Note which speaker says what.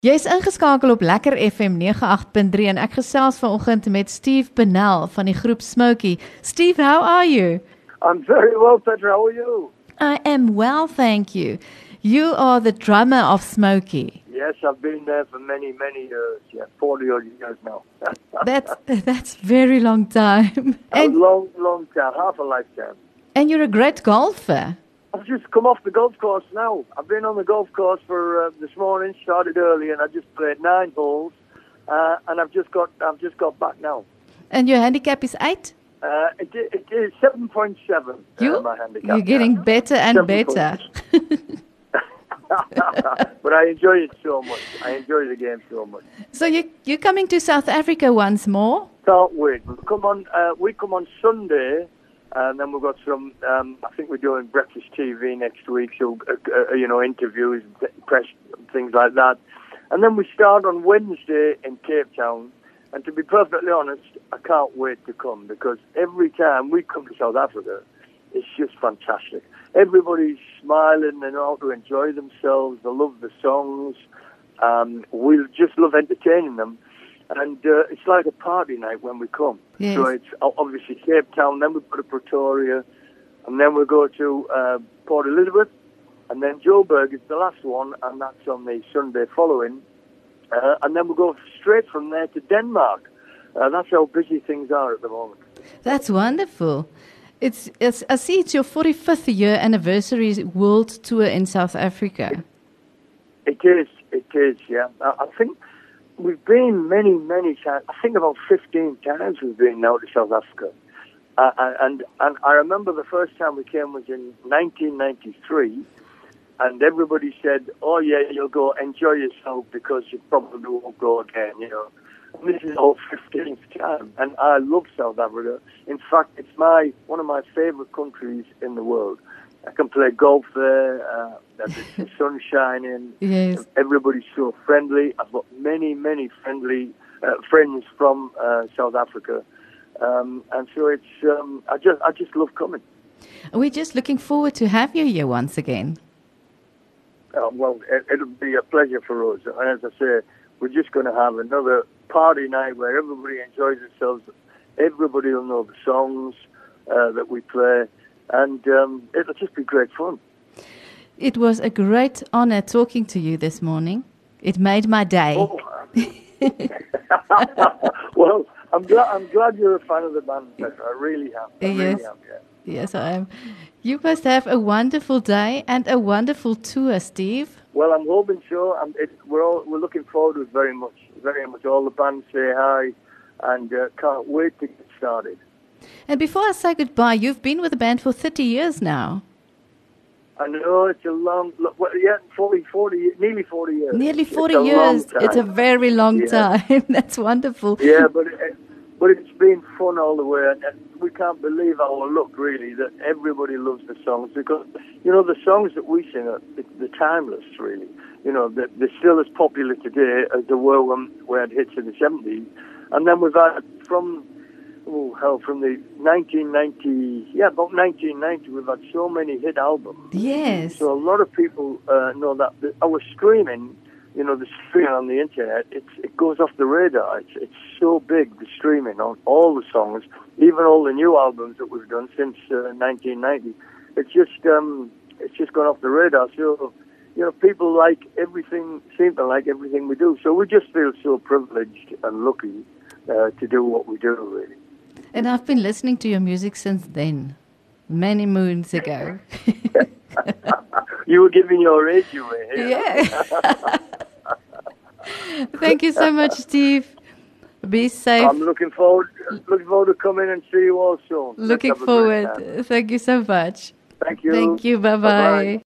Speaker 1: Jy is ingeskakel op Lekker FM 98.3 en ek gesels vanoggend met Steve Pennell van die groep Smokey. Steve, how are you?
Speaker 2: I'm very well, Petra. How are you?
Speaker 1: I am well, thank you. You are the drummer of Smokey.
Speaker 2: Yes, I've been there for many, many years. Yeah, 40 odd years now.
Speaker 1: That's very long time.
Speaker 2: A long time, half a lifetime.
Speaker 1: And you're a great golfer.
Speaker 2: I've just come off the golf course now. I've been on the golf course for this morning. Started early, and I just played 9 holes, and I've just got back now.
Speaker 1: And your handicap is 8?
Speaker 2: It is 7.7. My handicap.
Speaker 1: You're getting better and better.
Speaker 2: But I enjoy it so much. I enjoy the game so much.
Speaker 1: So you're coming to South Africa once more?
Speaker 2: Can't wait. We come on Sunday. And then we've got some, I think we're doing Breakfast TV next week, so, interviews, press, things like that. And then we start on Wednesday in Cape Town. And to be perfectly honest, I can't wait to come, because every time we come to South Africa, it's just fantastic. Everybody's smiling, they know how to enjoy themselves, they love the songs, we just love entertaining them. And it's like a party night when we come.
Speaker 1: Yes.
Speaker 2: So it's obviously Cape Town, then we go to Pretoria, and then we go to Port Elizabeth, and then Joburg is the last one, and that's on the Sunday following. And then we go straight from there to Denmark. That's how busy things are at the moment.
Speaker 1: That's wonderful. It's I see it's your 45th year anniversary world tour in South Africa.
Speaker 2: It is, yeah. I think we've been many, many times. I think about 15 times we've been now to South Africa. And I remember the first time we came was in 1993, and everybody said, "Oh yeah, you'll go enjoy yourself because you probably won't go again," you know. And this is our 15th time, and I love South Africa. In fact, it's one of my favorite countries in the world. I can play golf there. The sun's shining.
Speaker 1: Yes.
Speaker 2: Everybody's so friendly. I've got many, many friendly friends from South Africa, and so it's. I just love coming.
Speaker 1: We're just looking forward to have you here once again.
Speaker 2: Well, it'll be a pleasure for us. And as I say, we're just going to have another party night where everybody enjoys themselves. Everybody will know the songs that we play. And it'll just be great fun. It
Speaker 1: was a great honor talking to you this morning. It made my day.
Speaker 2: Oh. Well, I'm glad you're a fan of the band, Petra. I really am. I really am, yeah.
Speaker 1: Yes, I am. You must have a wonderful day and a wonderful tour, Steve.
Speaker 2: Well, I'm hoping so. We're looking forward to it very much. Very much. All the bands say hi, and can't wait to get started.
Speaker 1: And before I say goodbye, you've been with the band for 30 years now.
Speaker 2: I know, it's a long, nearly 40 years.
Speaker 1: Nearly 40 years. It's a very long time. That's wonderful.
Speaker 2: Yeah, but it's been fun all the way, and we can't believe our luck, really, that everybody loves the songs, because, the songs that we sing they're timeless, really. They're still as popular today as they were when we had hits in the 70s. And then we've had from the 1990, about 1990, we've had so many hit albums.
Speaker 1: Yes.
Speaker 2: So a lot of people know that our streaming, the streaming on the internet, it goes off the radar. It's so big, the streaming on all the songs, even all the new albums that we've done since 1990. It's just gone off the radar. So, people seem to like everything we do. So we just feel so privileged and lucky to do what we do, really.
Speaker 1: And I've been listening to your music since then, many moons ago.
Speaker 2: You were giving your age away here.
Speaker 1: Yeah. Thank you so much, Steve. Be safe.
Speaker 2: I'm looking forward to coming and see you all soon.
Speaker 1: Looking forward. Thank you so much.
Speaker 2: Thank you.
Speaker 1: Thank you. Bye-bye.